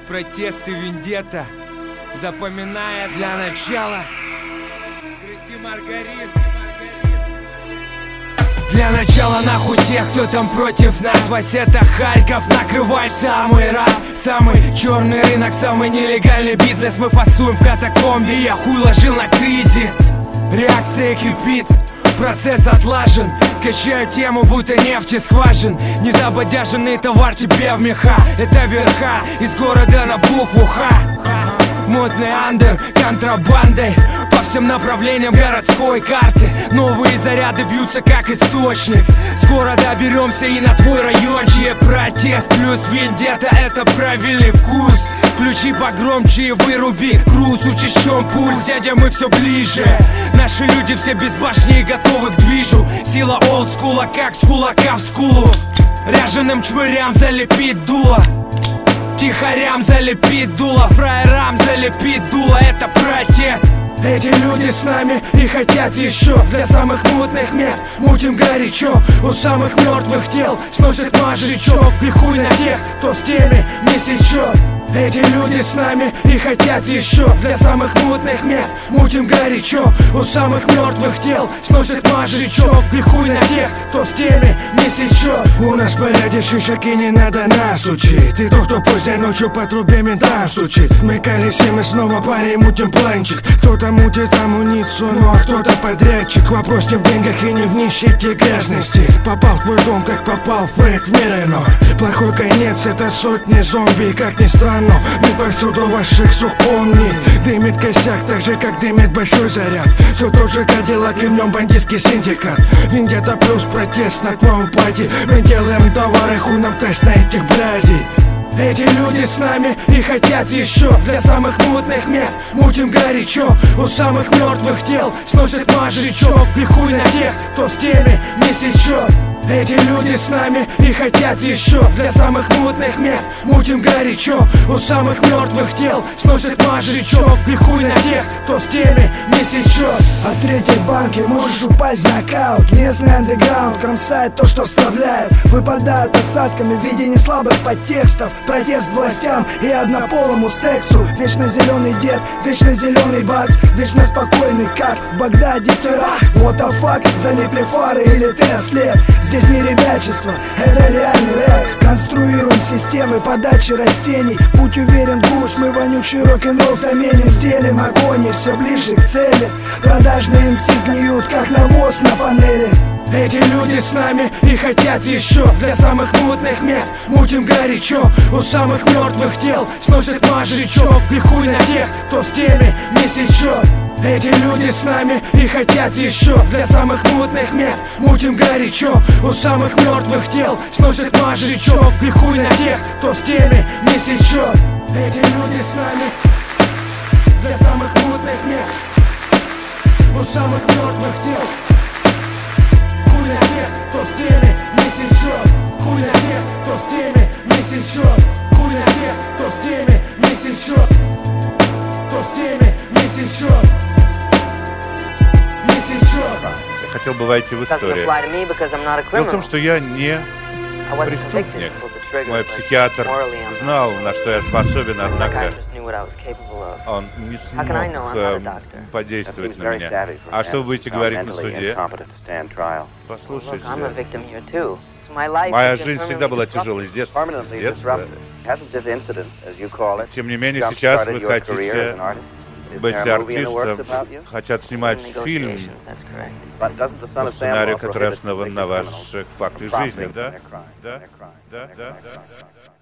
Протесты вендетта, запоминая для начала. Грызи маргарин. Для начала нахуй тех, кто там против нас. Вась, это Харьков, накрывай самый раз. Самый черный рынок, самый нелегальный бизнес. Мы фасуем в катакомбе, я хуй ложил на кризис. Реакция кипит, процесс отлажен. Качаю тему, будто нефти скважин. Незабодяженный товар тебе в меха. Это верха, из города на букву Х. Модный андер, контрабандой по всем направлениям городской карты. Новые заряды бьются как источник. Скоро доберемся и на твой райончик. Протест плюс вендетта, это правильный вкус. Включи погромче и выруби груз. Учащен пульс, дядя, мы все ближе. Наши люди все без башни и готовы к движу. Сила олдскула, как с кулака в скулу. Ряженым чмырям залепит дуло. Тихорям залепит дуло, фраерам залепит дуло. Это протест. Эти люди с нами и хотят еще. Для самых мутных мест мутим горячо. У самых мертвых тел сносит мозжечок. И хуй на тех, кто в теме не сечет. Эти люди с нами и хотят еще. Для самых мутных мест мутим горячо. У самых мертвых тел сносит мозжечок. И хуй на тех, кто в теме не сечет. У нас порядок шишаки, не надо нас учить. И тот, кто поздней ночью по трубе ментам стучит. Мы колесим и снова парень мутим планчик. Кто-то мутит амуницию, ну а кто-то подрядчик. Вопрос не в деньгах и не в нищете грязности. Попал в твой дом, как попал Фред в Мирено. Плохой конец, это сотни зомби. Как ни странно, не повсюду ваших сух помни. Дымит косяк, так же как дымит большой заряд. Все тот же Кадиллак и в нем бандитский синдикат. Вендетта плюс протест на твоем пати. Мы делаем товары, хуй нам тест на этих блядей. Эти люди с нами и хотят еще. Для самых мутных мест мутим горячо. У самых мертвых тел сносит мозжечок. И хуй на тех, кто в теме не сечет. Эти люди с нами и хотят еще. Для самых мутных мест мутим горячо. У самых мертвых тел сносит мозжечок. И хуй на тех, кто в теме не сечет. От третьей банки можешь упасть в нокаут. Местный андеграунд кромсает то, что вставляет. Выпадают осадками в виде неслабых подтекстов. Протест властям и однополому сексу. Вечно зеленый дед, вечно зеленый бакс. Вечно спокойный, как в Багдаде теракт. What the fuck, залипли фары или ты ослеп? Здесь не ребячество, это реальный рэп. Конструируем системы подачи растений. Будь уверен, гусь, мы вонючий рок-н-ролл заменим. Стелим огонь и все ближе к цели. Продажные МС сгниют, как навоз на панели. Эти люди с нами и хотят еще. Для самых мутных мест мутим горячо. У самых мертвых тел сносит мозжечок. И хуй на тех, кто в теме не сечет. Эти люди с нами и хотят еще. Для самых мутных мест мутим горячо. У самых мертвых тел сносит мозжечок. И хуй на тех, кто в теме не сечет. Эти люди с нами. Для самых мутных мест у самых мертвых тел. Хуй на тех, кто в теме не сечет. Хуй на тех, кто в теме не сечет. Хуй на тех, кто в теме не сечет. Кто в теме не сечет. Не сечет. Я хотел бы войти в историю. Дело в том, что я не преступник. Мой психиатр знал, на что я способен, однако он не смог подействовать на меня. А что вы будете говорить на суде? Послушайте, моя жизнь всегда была тяжелой с детства. Тем не менее, сейчас вы хотите быть артистом, хотят снимать фильм по сценарию, который основан на ваших фактах жизни, да? Да? Да? Да? Да?